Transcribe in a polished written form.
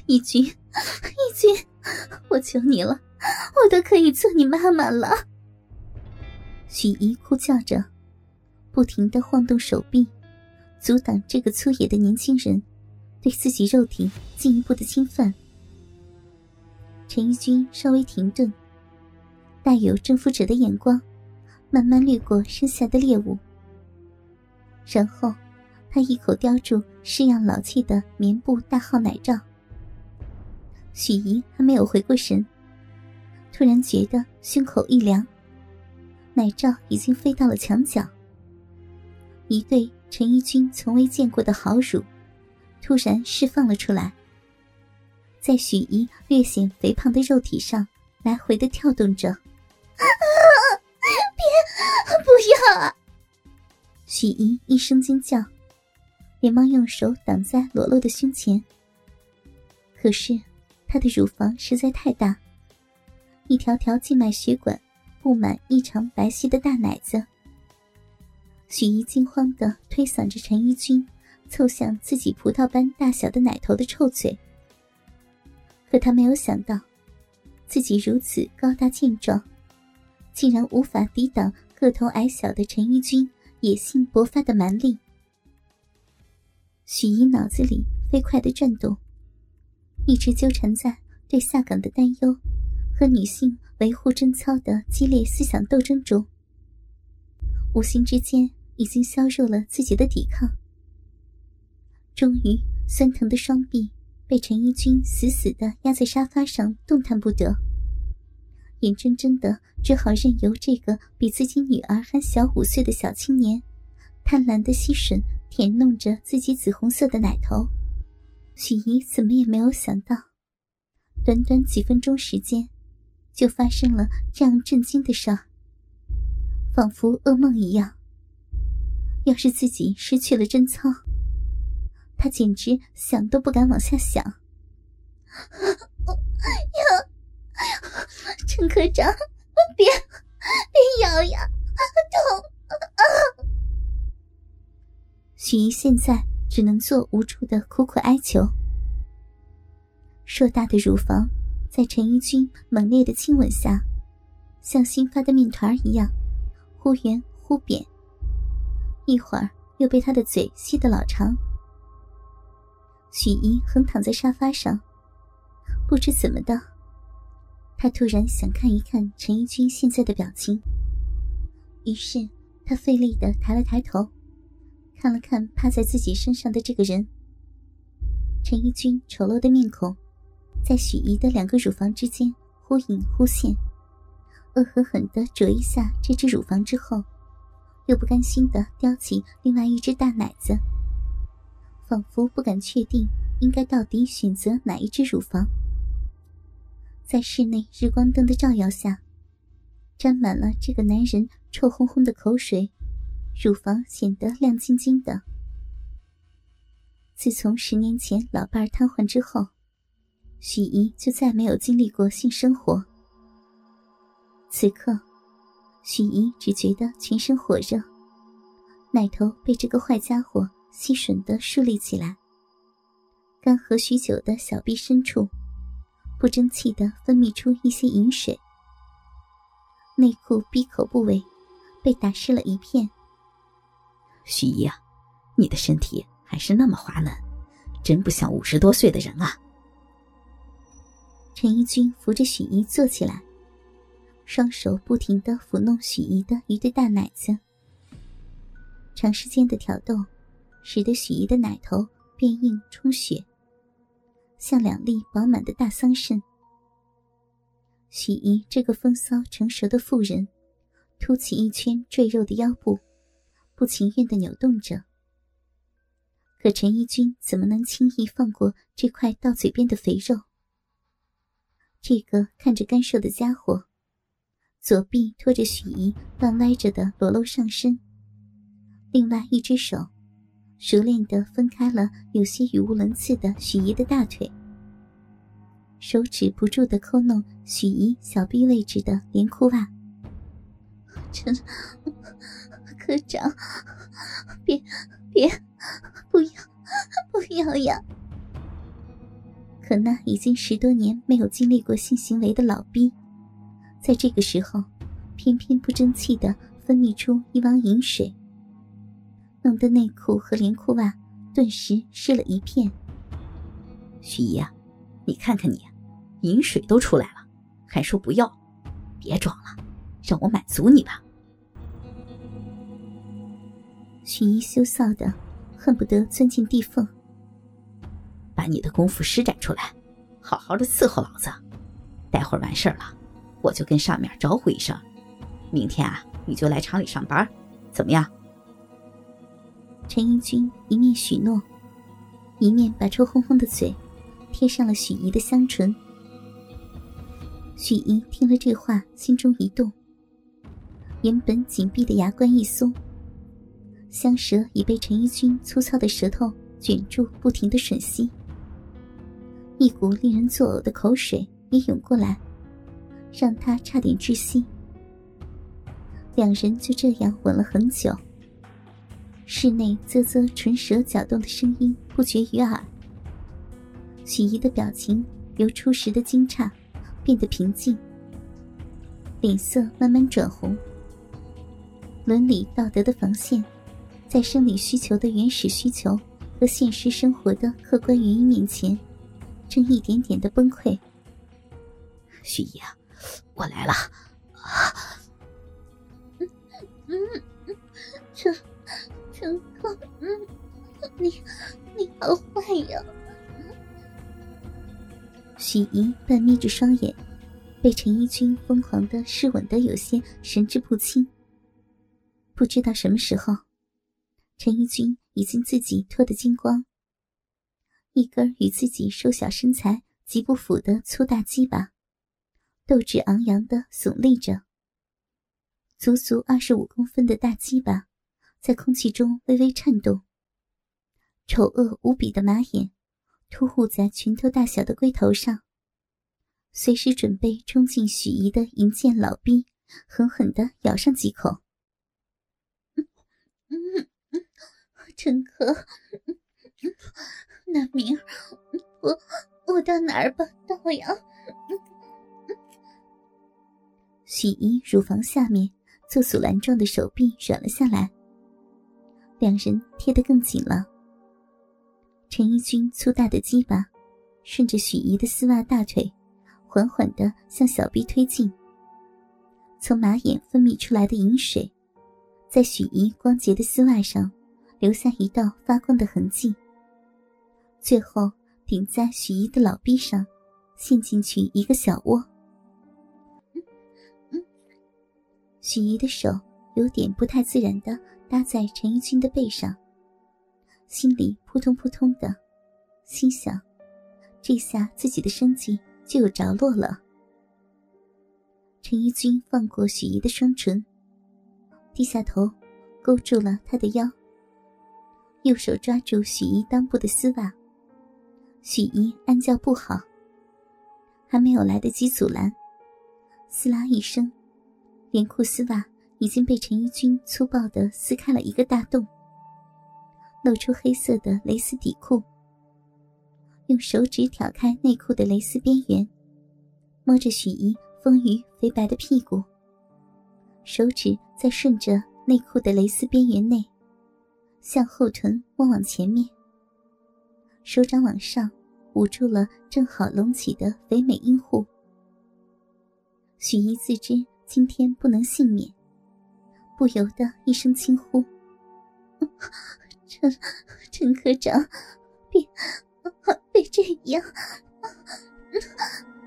义军，义军，我求你了，我都可以做你妈妈了。许怡哭叫着，不停地晃动手臂，阻挡这个粗野的年轻人对自己肉体进一步的侵犯。陈义军稍微停顿，带有征服者的眼光慢慢掠过身下的猎物，然后他一口叼住式样老气的棉布大号奶罩。许怡还没有回过神，突然觉得胸口一凉，奶罩已经飞到了墙角，一对陈义军从未见过的好乳突然释放了出来，在许怡略显肥胖的肉体上来回的跳动着。别，不要啊！许怡一声惊叫，连忙用手挡在裸露的胸前。可是她的乳房实在太大，一条条静脉血管布满异常白皙的大奶子。许怡惊慌地推搡着陈义军凑向自己葡萄般大小的奶头的臭嘴，可她没有想到自己如此高大健壮，竟然无法抵挡个头矮小的陈义军野性勃发的蛮力。许怡脑子里飞快地转动，一直纠缠在对下岗的担忧和女性维护贞操的激烈思想斗争中，无形之间已经削弱了自己的抵抗。终于酸疼的双臂被陈义军死死地压在沙发上动弹不得，眼睁睁的只好任由这个比自己女儿还小5岁的小青年贪婪的吸吮舔弄着自己紫红色的奶头。许怡怎么也没有想到，短短几分钟时间就发生了这样震惊的事儿，仿佛噩梦一样。要是自己失去了贞操，她简直想都不敢往下想。陈科长，别咬呀，痛！许怡现在只能做无助的苦苦哀求。硕大的乳房在陈义军猛烈的亲吻下，像新发的面团一样忽圆忽扁，一会儿又被他的嘴吸得老长。许怡横躺在沙发上，不知怎么的，他突然想看一看陈义军现在的表情，于是他费力地抬了抬头，看了看趴在自己身上的这个人。陈义军丑陋的面孔在许怡的2个乳房之间忽隐忽现，恶狠狠地啄一下这只乳房之后，又不甘心地叼起另外一只大奶子，仿佛不敢确定应该到底选择哪一只乳房。在室内日光灯的照耀下，沾满了这个男人臭烘烘的口水，乳房显得亮晶晶的。自从10年前老伴儿瘫痪之后，许怡就再没有经历过性生活。此刻许怡只觉得全身火热，奶头被这个坏家伙吸吮地竖立起来，干涸许久的小臂深处不争气地分泌出一些饮水，内裤闭口部位被打湿了一片。 许怡啊，你的身体还是那么滑嫩，真不像50多岁的人啊。 陈义军扶着许怡坐起来，双手不停地抚弄许怡的一对大奶子。长时间的挑逗使得许怡的奶头变硬充血，像2粒饱满的大桑葚。许怡这个风骚成熟的妇人凸起一圈赘肉的腰部，不情愿地扭动着。可陈义军怎么能轻易放过这块到嘴边的肥肉？这个看着干瘦的家伙，左臂拖着许怡半歪着的裸露上身，另外一只手熟练地分开了有些语无伦次的许怡的大腿，手指不住地抠弄许怡小臂位置的连裤袜。陈科长，别不要呀！可可那已经10多年没有经历过性行为的老逼，在这个时候偏偏不争气地分泌出一汪淫水，弄得内裤和连裤袜顿时湿了一片。 许姨啊，你看看你，淫水都出来了，还说不要，别装了，让我满足你吧。 许姨羞臊的恨不得钻进地缝。 把你的功夫施展出来，好好的伺候老子。待会儿完事儿了，我就跟上面招呼一声，明天啊，你就来厂里上班，怎么样？ 陈一军一面许诺，一面把臭烘烘的嘴贴上了许姨的香唇。许姨听了这话，心中一动，原本紧闭的牙关一松，香舌已被陈一军粗糙的舌头卷住，不停地吮吸。一股令人作呕的口水也涌过来，让他差点窒息。两人就这样吻了很久，室内啧啧唇舌搅动的声音不绝于耳。许姨的表情由初时的惊诧变得平静，脸色慢慢转红。伦理道德的防线，在生理需求的原始需求和现实生活的客观原因面前，正一点点的崩溃。 许姨啊，我来了。 陈哥，你好坏呀！许姨半眯着双眼，被陈一军疯狂的湿吻得有些神志不清。不知道什么时候，陈一军已经自己脱得精光，一根与自己瘦小身材极不符的粗大鸡巴，斗志昂扬地耸立着。足足25公分的大鸡巴在空气中微微颤动，丑恶无比的马眼突兀在拳头大小的龟头上，随时准备冲进许姨的淫贱老逼，狠狠地咬上几口。陈哥，那明儿我到哪儿报到呀？许姨乳房下面做阻拦状的手臂软了下来，两人贴得更紧了。陈一军粗大的鸡巴顺着许姨的丝袜大腿缓缓地向小臂推进，从马眼分泌出来的淫水在许姨光洁的丝袜上留下一道发光的痕迹，最后顶在许姨的老臂上陷进去一个小窝。许姨的手有点不太自然地搭在陈一军的背上，心里扑通扑通的，心想这下自己的生计就有着落了。陈一军放过许姨的双唇，低下头勾住了她的腰，右手抓住许姨裆部的丝袜。许姨暗叫不好，还没有来得及阻拦，撕拉一声，连裤丝袜已经被陈一军粗暴地撕开了一个大洞，露出黑色的蕾丝底裤。用手指挑开内裤的蕾丝边缘，摸着许姨丰腴肥白的屁股，手指再顺着内裤的蕾丝边缘内向后臀摸往前面，手掌往上捂住了正好隆起的肥美阴户。许姨自知今天不能幸免，不由得一声轻呼：陈科长，别这样！